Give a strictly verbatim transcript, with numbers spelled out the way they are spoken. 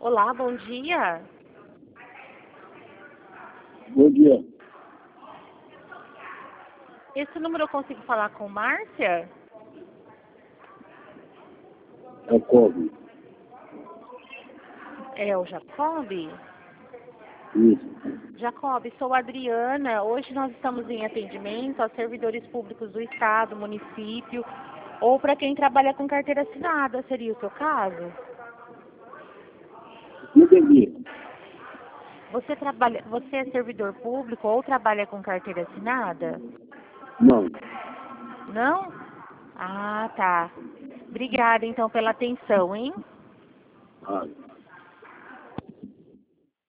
Olá, bom dia. Bom dia. Esse número eu consigo falar com Márcia? É o Kobe. É o Jacob? Isso. Jacob, sou a Adriana. Hoje nós estamos em atendimento a servidores públicos do Estado, município, ou para quem trabalha com carteira assinada. Seria o seu caso? Não entendi. Você trabalha, você é servidor público ou trabalha com carteira assinada? Não. Não? Ah, tá. Obrigada então pela atenção, hein? Ah,